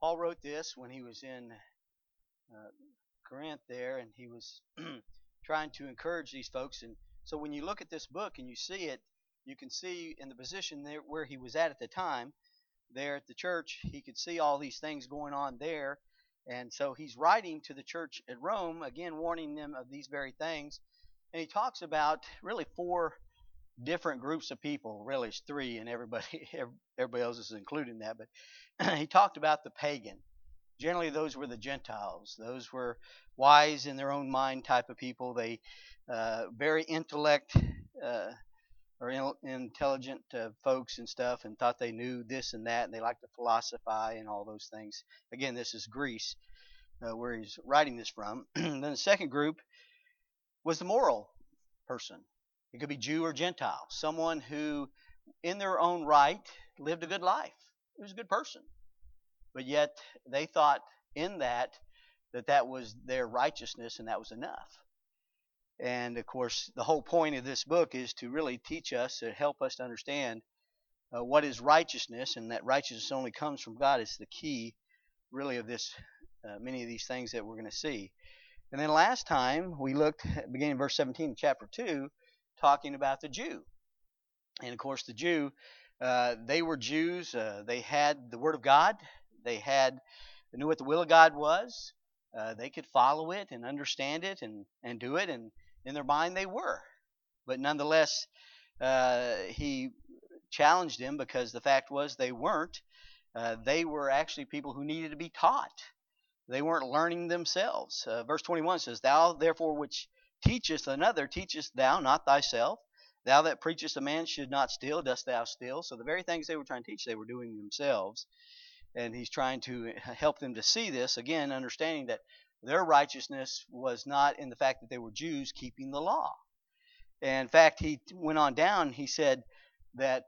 Paul wrote this when he was in Corinth there, and he was trying to encourage these folks. And so when you look at this book and you see it, you can see in the position there where he was at the time, there at the church, he could see all these things going on there. And so he's writing to the church at Rome, again, warning them of these very things. And he talks about really four different groups of people. Really, it's three, and everybody else is included in that. But he talked about the pagan. Generally, those were the Gentiles. Those were wise in their own mind type of people. They very intelligent folks and stuff, and thought they knew this and that, and they liked to philosophize and all those things. Again, this is Greece, where he's writing this from. Then the second group was the moral person. It could be Jew or Gentile, someone who, in their own right, lived a good life. He was a good person. But yet they thought in that was their righteousness and that was enough. And of course, the whole point of this book is to really teach us, to help us to understand what is righteousness, and that righteousness only comes from God. Is the key, really, of this many of these things that we're going to see. And then last time we looked at beginning of verse 17 in chapter 2, talking about the Jew. And of course, the Jew, they were Jews. They had the Word of God. They knew what the will of God was. They could follow it and understand it and do it. And in their mind, they were. But nonetheless, he challenged them because the fact was they weren't. They were actually people who needed to be taught. They weren't learning themselves. Verse 21 says, "Thou therefore which teachest another, teachest thou not thyself? Thou that preachest a man should not steal, dost thou steal?" So the very things they were trying to teach, they were doing themselves. And he's trying to help them to see this, again, understanding that their righteousness was not in the fact that they were Jews keeping the law. And in fact, he went on down, he said that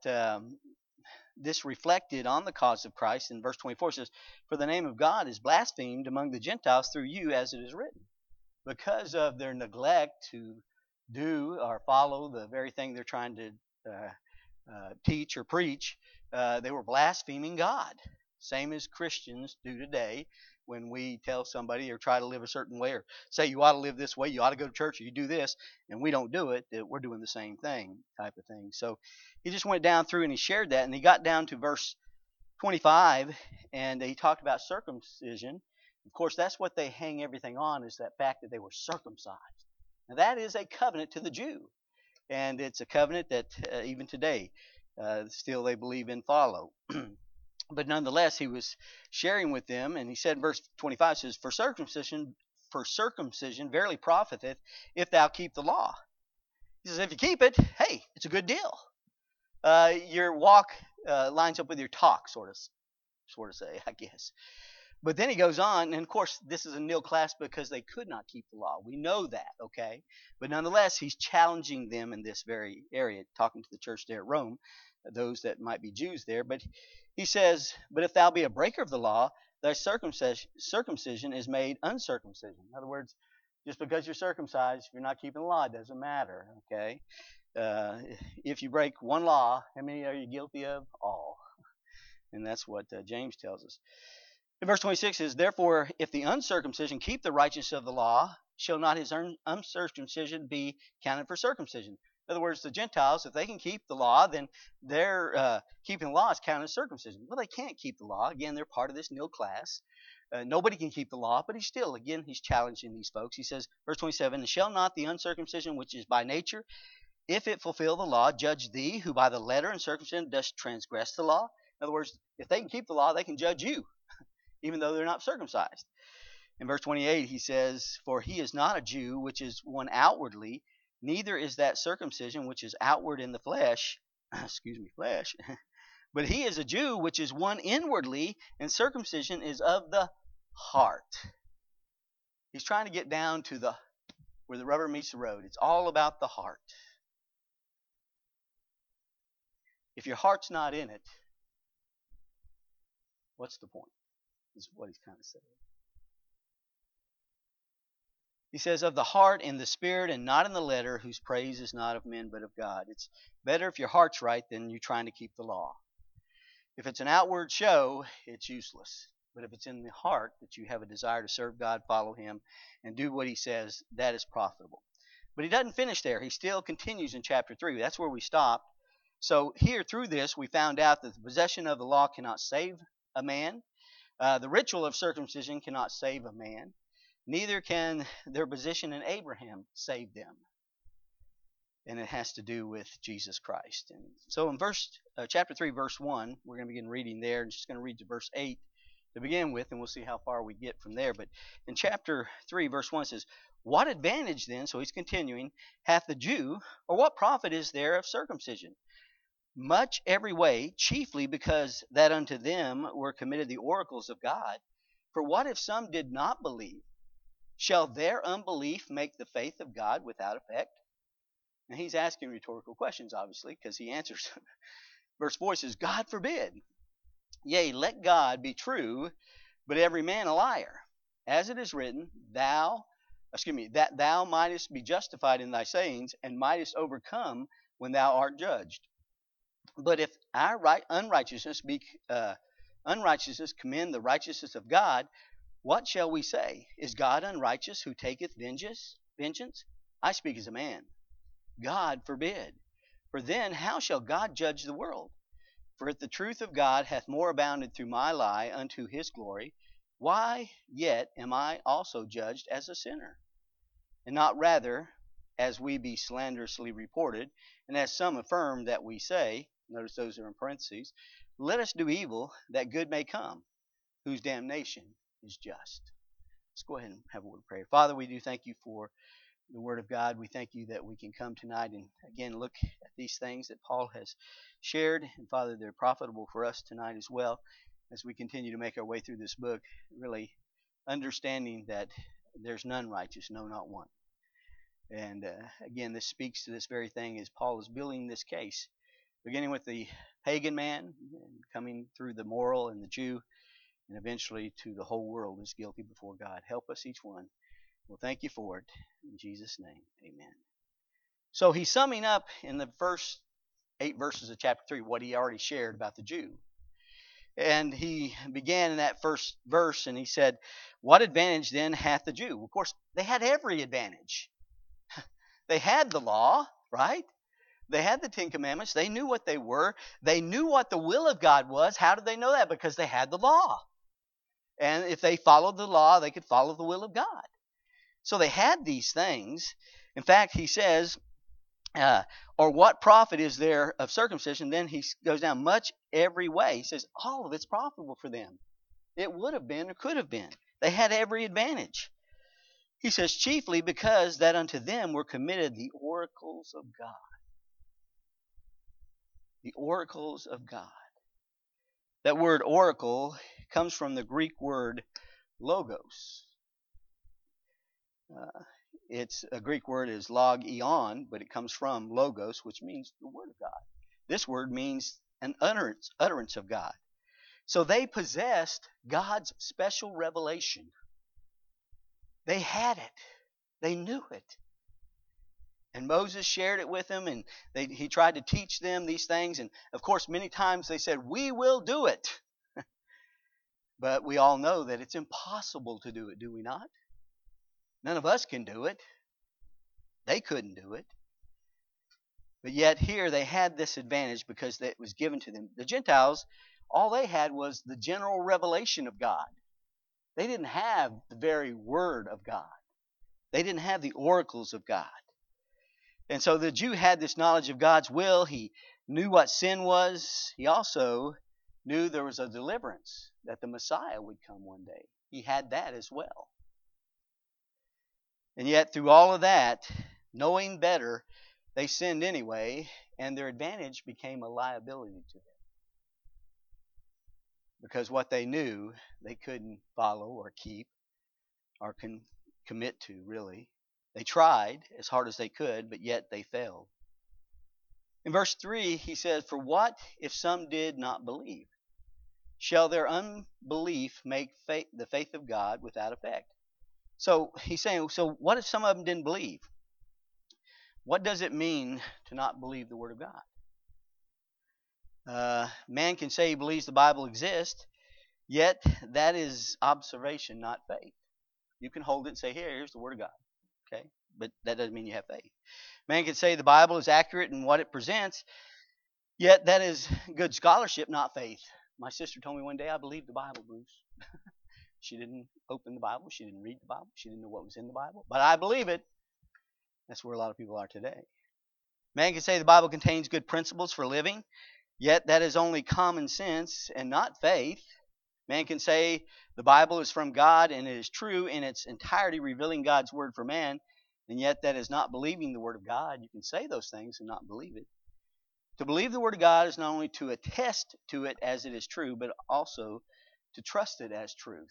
this reflected on the cause of Christ. In verse 24 says, "For the name of God is blasphemed among the Gentiles through you, as it is written." Because of their neglect to do or follow the very thing they're trying to teach or preach, they were blaspheming God. Same as Christians do today when we tell somebody or try to live a certain way or say you ought to live this way, you ought to go to church, or you do this, and we don't do it, we're doing the same thing type of thing. So he just went down through and he shared that, and he got down to verse 25, and he talked about circumcision. Of course, that's what they hang everything on, is that fact that they were circumcised. Now, that is a covenant to the Jew, and it's a covenant that even today still they believe in, follow. But nonetheless, he was sharing with them, and he said, verse 25 says, For circumcision verily profiteth, if thou keep the law. He says, if you keep it, hey, it's a good deal. Your walk lines up with your talk, sort of say, I guess. But then he goes on, and of course, this is a nil class because they could not keep the law. We know that, okay? But nonetheless, he's challenging them in this very area, talking to the church there at Rome, those that might be Jews there. But he says, but if thou be a breaker of the law, thy circumcision is made uncircumcision. In other words, just because you're circumcised, if you're not keeping the law, it doesn't matter, okay? If you break one law, how many are you guilty of? All. And that's what James tells us. In verse 26 says, Therefore, if the uncircumcision keep the righteousness of the law, shall not his uncircumcision be counted for circumcision? In other words, the Gentiles, if they can keep the law, then their keeping the law is counted as circumcision. Well, they can't keep the law. Again, they're part of this nil class. Nobody can keep the law, but he's challenging these folks. He says, verse 27, And shall not the uncircumcision, which is by nature, if it fulfill the law, judge thee, who by the letter and circumcision dost transgress the law? In other words, if they can keep the law, they can judge you, even though they're not circumcised. In verse 28, he says, For he is not a Jew, which is one outwardly, neither is that circumcision which is outward in the flesh, flesh, but he is a Jew, which is one inwardly, and circumcision is of the heart. He's trying to get down to where the rubber meets the road. It's all about the heart. If your heart's not in it, what's the point? Is what he's kind of saying. He says, of the heart in the spirit and not in the letter, whose praise is not of men but of God. It's better if your heart's right than you trying to keep the law. If it's an outward show, it's useless. But if it's in the heart that you have a desire to serve God, follow Him, and do what He says, that is profitable. But He doesn't finish there. He still continues in chapter 3. That's where we stopped. So here, through this, we found out that the possession of the law cannot save a man. The ritual of circumcision cannot save a man. Neither can their position in Abraham save them. And it has to do with Jesus Christ. And so in chapter 3, verse 1, we're going to begin reading there. I'm just going to read to verse 8 to begin with, and we'll see how far we get from there. But in chapter 3, verse 1 says, "What advantage then," so he's continuing, "hath the Jew, or what profit is there of circumcision? Much every way, chiefly because that unto them were committed the oracles of God. For what if some did not believe? Shall their unbelief make the faith of God without effect?" Now he's asking rhetorical questions, obviously, because he answers. Verse 4 says, "God forbid. Yea, let God be true, but every man a liar. As it is written, that thou mightest be justified in thy sayings, and mightest overcome when thou art judged. But if our unrighteousness commend the righteousness of God, what shall we say? Is God unrighteous who taketh vengeance? I speak as a man. God forbid. For then how shall God judge the world? For if the truth of God hath more abounded through my lie unto his glory, why yet am I also judged as a sinner? And not rather as we be slanderously reported, and as some affirm that we say," notice those are in parentheses, "let us do evil that good may come, whose damnation is just." Let's go ahead and have a word of prayer. Father, we do thank you for the Word of God. We thank you that we can come tonight and again look at these things that Paul has shared. And Father, they're profitable for us tonight as well as we continue to make our way through this book, really understanding that there's none righteous, no, not one. And again, this speaks to this very thing as Paul is building this case, beginning with the pagan man, and coming through the moral and the Jew, and eventually to the whole world is guilty before God. Help us each one. Well, thank you for it. In Jesus' name, amen. So he's summing up in the first 8 verses of chapter 3 what he already shared about the Jew. And he began in that first verse and he said, "What advantage then hath the Jew?" Of course, they had every advantage. They had the law, right? They had the 10 Commandments. They knew what they were. They knew what the will of God was. How did they know that? Because they had the law. And if they followed the law, they could follow the will of God. So they had these things. In fact, he says, "Or what profit is there of circumcision?" Then he goes down, "Much every way." He says, all of it's profitable for them. It would have been or could have been. They had every advantage. He says, "Chiefly because that unto them were committed the oracles of God." The oracles of God. That word oracle comes from the Greek word logos. Its a Greek word is logion, but it comes from logos, which means the word of God. This word means an utterance of God. So they possessed God's special revelation. They had it. They knew it. And Moses shared it with them, and he tried to teach them these things. And of course, many times they said, "We will do it." But we all know that it's impossible to do it, do we not? None of us can do it. They couldn't do it. But yet here they had this advantage because it was given to them. The Gentiles, all they had was the general revelation of God. They didn't have the very word of God. They didn't have the oracles of God. And so the Jew had this knowledge of God's will. He knew what sin was. He also knew there was a deliverance, that the Messiah would come one day. He had that as well. And yet through all of that, knowing better, they sinned anyway, and their advantage became a liability to them. Because what they knew, they couldn't follow or keep or commit to, really. They tried as hard as they could, but yet they failed. In verse 3, he says, "For what if some did not believe? Shall their unbelief make the faith of God without effect?" So he's saying, so what if some of them didn't believe? What does it mean to not believe the Word of God? Man can say he believes the Bible exists, Yet that is observation, not faith. You can hold it and say, here's the Word of God. Okay? But that doesn't mean you have faith. Man can say the Bible is accurate in what it presents, yet that is good scholarship, not faith. My sister told me one day, I believe the Bible, Bruce. She didn't open the Bible. She didn't read the Bible. She didn't know what was in the Bible. But I believe it. That's where a lot of people are today. Man can say the Bible contains good principles for living, yet that is only common sense and not faith. Man can say the Bible is from God and it is true in its entirety, revealing God's word for man, and yet that is not believing the word of God. You can say those things and not believe it. To believe the word of God is not only to attest to it as it is true, but also to trust it as truth.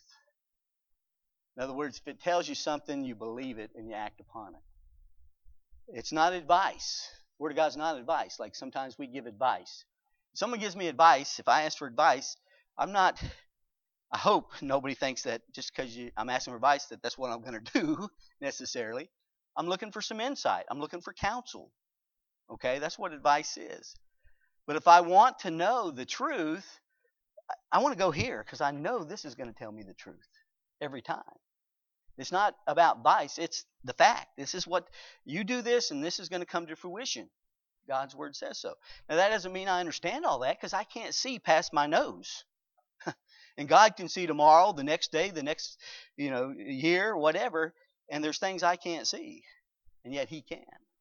In other words, if it tells you something, you believe it and you act upon it. It's not advice. The Word of God is not advice. Like sometimes we give advice. If someone gives me advice, if I ask for advice, I hope nobody thinks that just because I'm asking for advice that that's what I'm going to do necessarily. I'm looking for some insight. I'm looking for counsel. Okay, that's what advice is. But if I want to know the truth, I want to go here because I know this is going to tell me the truth every time. It's not about advice, it's the fact. This is what you do this and this is going to come to fruition. God's word says so. Now that doesn't mean I understand all that because I can't see past my nose. And God can see tomorrow, the next day, the next, year, whatever, and there's things I can't see. And yet he can.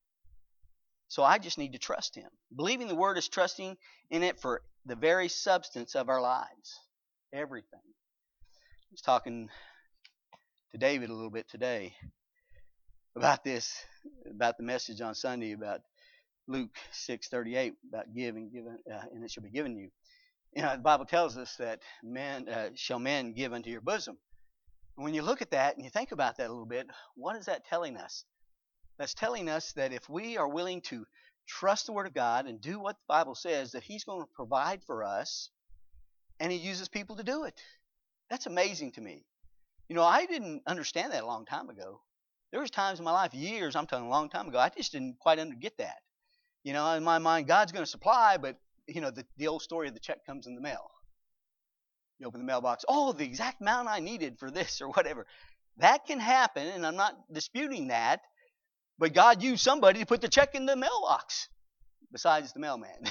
So I just need to trust him. Believing the word is trusting in it for the very substance of our lives. Everything. I was talking to David a little bit today about this, about the message on Sunday about Luke 6:38 about give and it shall be given you. The Bible tells us that shall men give unto your bosom. And when you look at that and you think about that a little bit, what is that telling us? That's telling us that if we are willing to trust the Word of God and do what the Bible says, that He's going to provide for us, and He uses people to do it. That's amazing to me. I didn't understand that a long time ago. There was times in my life, years, I'm talking a long time ago, I just didn't quite get that. In my mind, God's going to supply, but, the old story of the check comes in the mail. You open the mailbox, the exact amount I needed for this or whatever. That can happen, and I'm not disputing that, but God used somebody to put the check in the mailbox besides the mailman.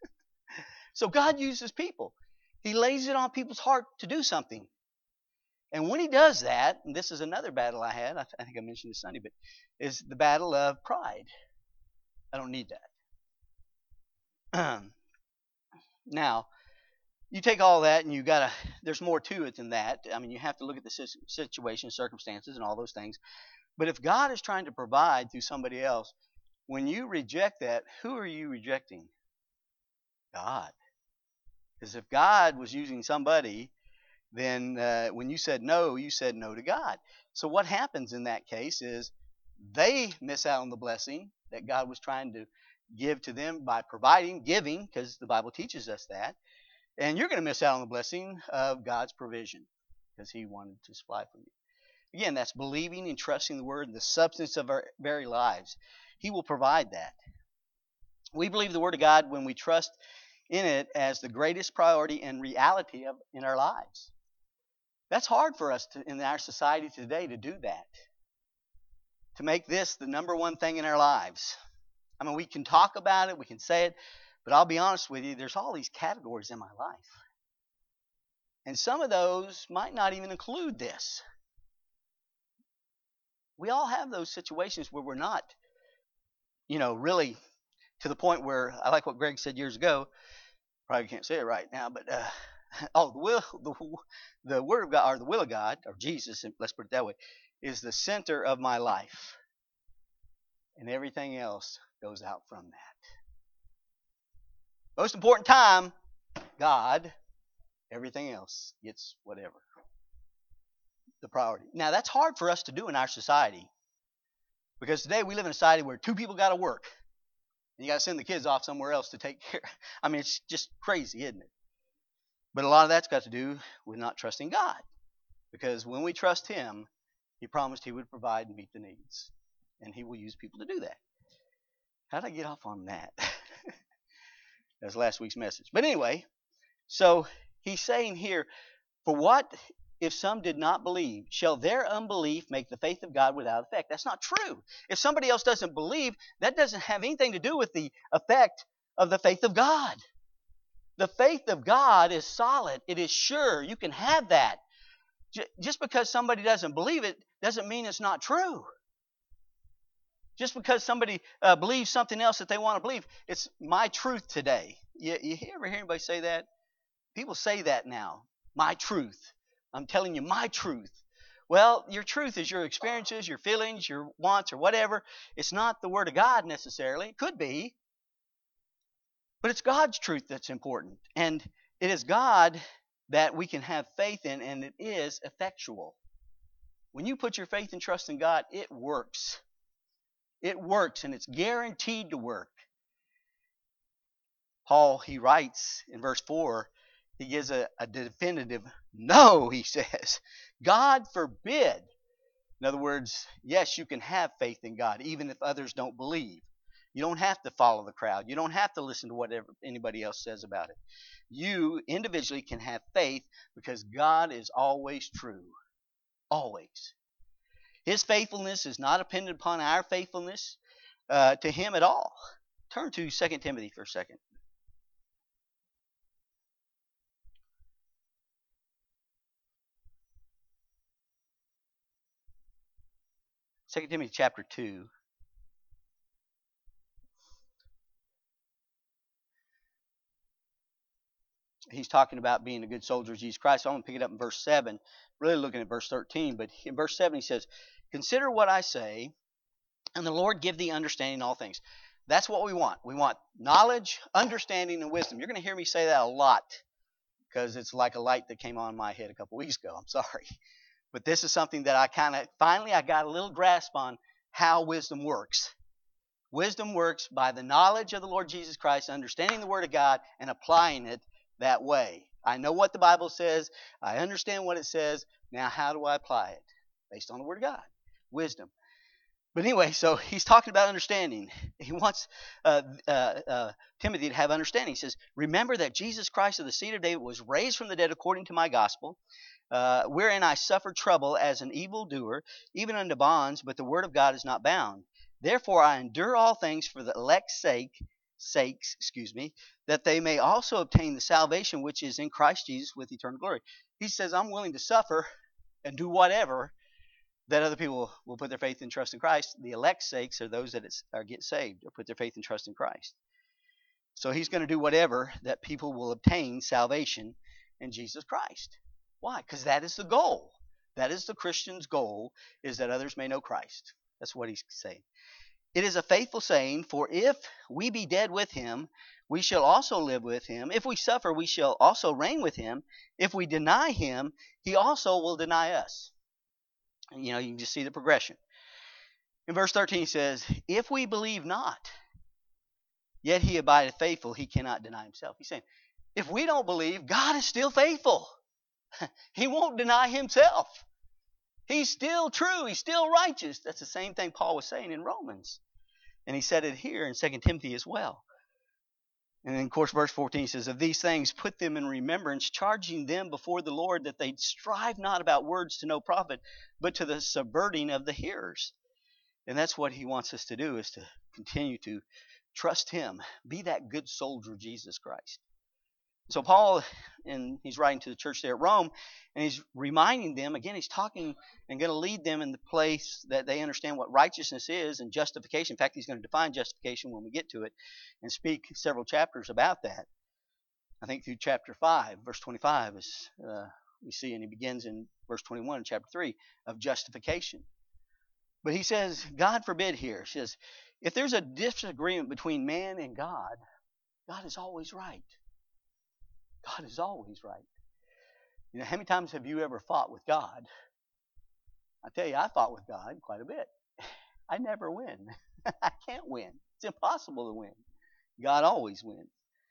So God uses people. He lays it on people's heart to do something. And when he does that, and this is another battle I had, I think I mentioned this Sunday, but is the battle of pride. I don't need that. Now, you take all that and there's more to it than that. I mean, you have to look at the situation, circumstances, and all those things. But if God is trying to provide through somebody else, when you reject that, who are you rejecting? God. Because if God was using somebody, then when you said no to God. So what happens in that case is they miss out on the blessing that God was trying to give to them by giving, because the Bible teaches us that. And you're going to miss out on the blessing of God's provision because he wanted to supply for you. Again, that's believing and trusting the Word, the substance of our very lives. He will provide that. We believe the Word of God when we trust in it as the greatest priority and reality in our lives. That's hard for us in our society today to do that. To make this the number one thing in our lives. I mean, we can talk about it, we can say it, but I'll be honest with you, there's all these categories in my life. And some of those might not even include this. We all have those situations where we're not, really to the point where, I like what Greg said years ago, probably can't say it right now, but the Word of God, or the will of God, or Jesus, let's put it that way, is the center of my life. And everything else goes out from that. Most important time, God. Everything else gets whatever. The priority. Now, that's hard for us to do in our society. Because today we live in a society where two people got to work. And you got to send the kids off somewhere else to take care. I mean, it's just crazy, isn't it? But a lot of that's got to do with not trusting God. Because when we trust Him, He promised He would provide and meet the needs. And He will use people to do that. How did I get off on that? That was last week's message. But anyway, so He's saying here, For what if some did not believe? Shall their unbelief make the faith of God without effect? That's not true. If somebody else doesn't believe, that doesn't have anything to do with the effect of the faith of God. The faith of God is solid. It is sure. You can have that. Just because somebody doesn't believe it doesn't mean it's not true. Just because somebody believes something else that they want to believe, it's my truth today. You ever hear anybody say that? People say that now. My truth. I'm telling you my truth. Well, your truth is your experiences, your feelings, your wants, or whatever. It's not the Word of God necessarily. It could be. But it's God's truth that's important. And it is God that we can have faith in, and it is effectual. When you put your faith and trust in God, it works. It works, and it's guaranteed to work. Paul, he writes in verse 4, he gives a definitive no, he says. God forbid. In other words, yes, you can have faith in God, even if others don't believe. You don't have to follow the crowd. You don't have to listen to whatever anybody else says about it. You individually can have faith because God is always true. Always. His faithfulness is not dependent upon our faithfulness to Him at all. Turn to 2 Timothy for a second. 2 Timothy chapter 2. He's talking about being a good soldier of Jesus Christ. So I'm going to pick it up in verse 7, really looking at verse 13. But in verse 7 he says, consider what I say, and the Lord give thee understanding in all things. That's what we want. We want knowledge, understanding, and wisdom. You're going to hear me say that a lot because it's like a light that came on my head a couple weeks ago. I'm sorry. But this is something that I got a little grasp on how wisdom works. Wisdom works by the knowledge of the Lord Jesus Christ, understanding the Word of God, and applying it that way. I know what the Bible says. I understand what it says. Now, how do I apply it? Based on the Word of God. Wisdom. But anyway, so he's talking about understanding. He wants Timothy to have understanding. He says, remember that Jesus Christ of the seed of David was raised from the dead according to my gospel, wherein I suffered trouble as an evildoer, even unto bonds, but the word of God is not bound. Therefore I endure all things for the elect's sakes, that they may also obtain the salvation which is in Christ Jesus with eternal glory. He says, I'm willing to suffer and do whatever that other people will put their faith and trust in Christ. The elect's sakes are those that get saved or put their faith and trust in Christ. So he's going to do whatever that people will obtain salvation in Jesus Christ. Why? Because that is the goal. That is the Christian's goal, is that others may know Christ. That's what he's saying. It is a faithful saying, for if we be dead with him, we shall also live with him. If we suffer, we shall also reign with him. If we deny him, he also will deny us. And, you can just see the progression. In verse 13 he says, if we believe not, yet he abideth faithful, he cannot deny himself. He's saying, if we don't believe, God is still faithful. He won't deny himself. He's still true. He's still righteous. That's the same thing Paul was saying in Romans. And he said it here in 2 Timothy as well. And then, of course, verse 14 says, of these things put them in remembrance, charging them before the Lord that they strive not about words to no profit, but to the subverting of the hearers. And that's what he wants us to do, is to continue to trust him. Be that good soldier of Jesus Christ. So Paul, and he's writing to the church there at Rome, and he's reminding them, again, he's talking and going to lead them in the place that they understand what righteousness is and justification. In fact, he's going to define justification when we get to it and speak several chapters about that. I think through chapter 5, verse 25, is we see, and he begins in verse 21 in chapter 3 of justification. But he says, God forbid here, he says, if there's a disagreement between man and God, God is always right. God is always right. How many times have you ever fought with God? I tell you, I fought with God quite a bit. I never win. I can't win. It's impossible to win. God always wins.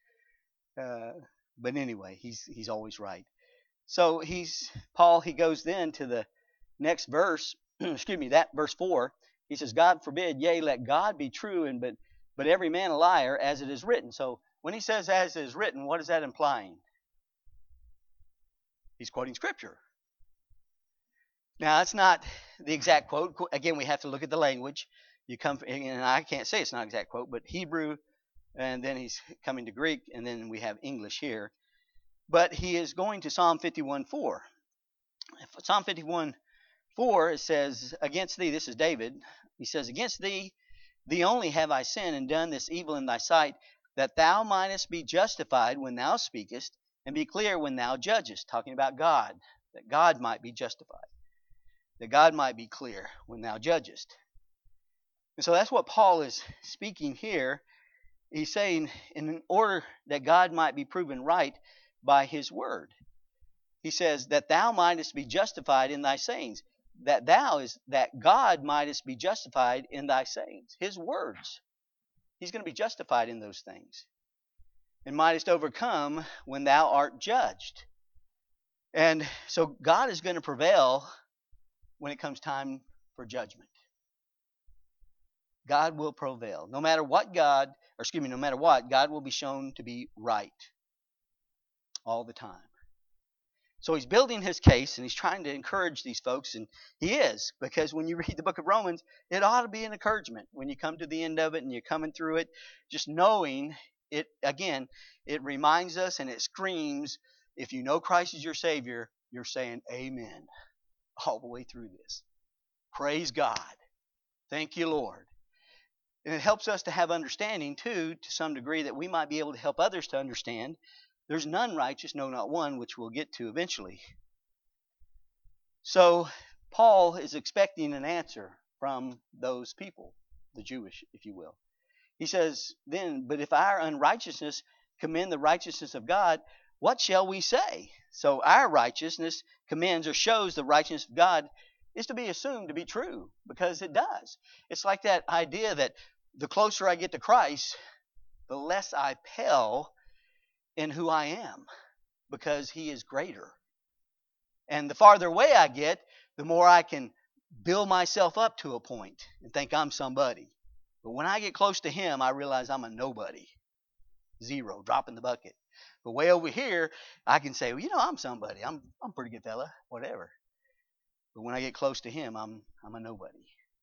But anyway, he's always right. So Paul goes then to the next verse. That verse 4. He says, God forbid, yea, let God be true, but every man a liar, as it is written. So when he says as it is written, what is that implying? He's quoting Scripture. Now, it's not the exact quote. Again, we have to look at the language. You come, and I can't say it's not an exact quote, but Hebrew, and then he's coming to Greek, and then we have English here. But he is going to Psalm 51:4. Psalm 51:4, it says, against thee, this is David, he says, against thee only have I sinned and done this evil in thy sight, that thou mightest be justified when thou speakest, and be clear when thou judgest. Talking about God, that God might be justified, that God might be clear when thou judgest. And so that's what Paul is speaking here. He's saying, in order that God might be proven right by his word, he says, that thou mightest be justified in thy sayings. That God mightest be justified in thy sayings. His words. He's going to be justified in those things. And mightest overcome when thou art judged. And so God is going to prevail when it comes time for judgment. God will prevail. No matter what, God will be shown to be right all the time. So he's building his case, and he's trying to encourage these folks, and he is, because when you read the book of Romans, it ought to be an encouragement. When you come to the end of it and you're coming through it, just knowing it, again, it reminds us and it screams, if you know Christ is your Savior, you're saying amen all the way through this. Praise God. Thank you, Lord. And it helps us to have understanding, too, to some degree, that we might be able to help others to understand. There's none righteous, no, not one, which we'll get to eventually. So Paul is expecting an answer from those people, the Jewish, if you will. He says, then, but if our unrighteousness commend the righteousness of God, what shall we say? So our righteousness commends or shows the righteousness of God is to be assumed to be true, because it does. It's like that idea that the closer I get to Christ, the less I pale in who I am, because he is greater. And the farther away I get, the more I can build myself up to a point and think I'm somebody. But when I get close to him, I realize I'm a nobody. Zero, drop in the bucket. But way over here, I can say, well, I'm somebody. I'm a pretty good fella, whatever. But when I get close to him, I'm a nobody.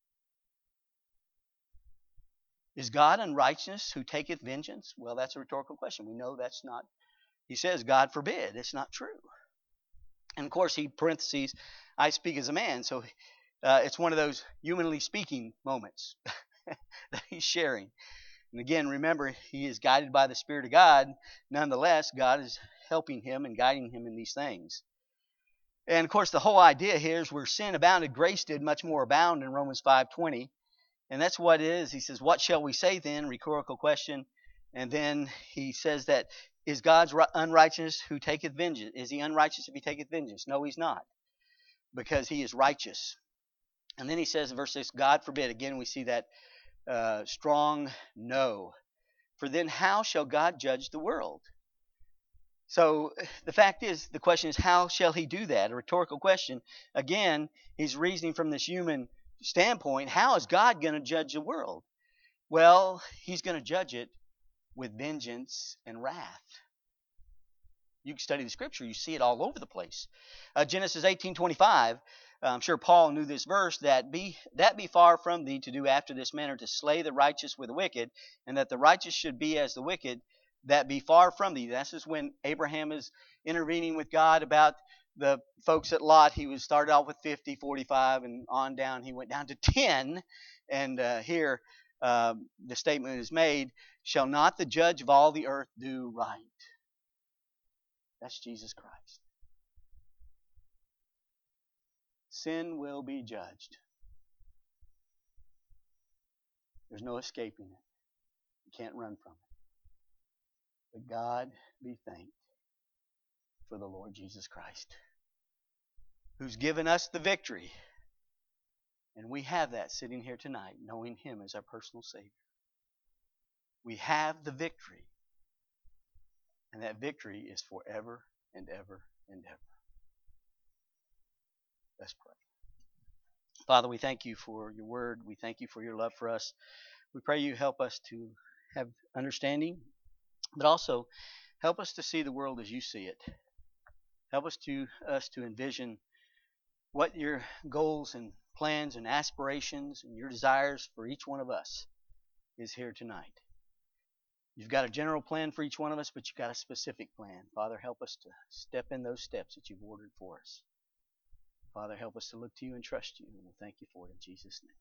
Is God unrighteous who taketh vengeance? Well, that's a rhetorical question. We know that's not. He says, God forbid. It's not true. And of course, he parentheses, I speak as a man. So it's one of those humanly speaking moments that he's sharing. And again, remember, he is guided by the Spirit of God. Nonetheless, God is helping him and guiding him in these things. And of course, the whole idea here is where sin abounded, grace did much more abound in Romans 5:20. And that's what it is. He says, what shall we say then? Rhetorical question. And then he says that, is God's unrighteous who taketh vengeance? Is he unrighteous if he taketh vengeance? No, he's not, because he is righteous. And then he says in verse 6, God forbid. Again, we see that strong no. For then how shall God judge the world? So the fact is, the question is, how shall he do that? A rhetorical question. Again, he's reasoning from this human standpoint. How is God going to judge the world? Well, he's going to judge it with vengeance and wrath. You can study the scripture, you see it all over the place. Genesis 18:25, I'm sure Paul knew this verse, that be far from thee to do after this manner, to slay the righteous with the wicked, and that the righteous should be as the wicked, that be far from thee. This is when Abraham is intervening with God about the folks at Lot. He was started off with 50, 45, and on down. He went down to 10. And here the statement is made, shall not the judge of all the earth do right? That's Jesus Christ. Sin will be judged. There's no escaping it. You can't run from it. But God be thanked for the Lord Jesus Christ, who's given us the victory. And we have that sitting here tonight, knowing him as our personal Savior. We have the victory. And that victory is forever and ever and ever. Let's pray. Father, we thank you for your word. We thank you for your love for us. We pray you help us to have understanding, but also help us to see the world as you see it. Help us to envision what your goals and plans and aspirations and your desires for each one of us is here tonight. You've got a general plan for each one of us, but you've got a specific plan. Father, help us to step in those steps that you've ordered for us. Father, help us to look to you and trust you, and we'll thank you for it in Jesus' name.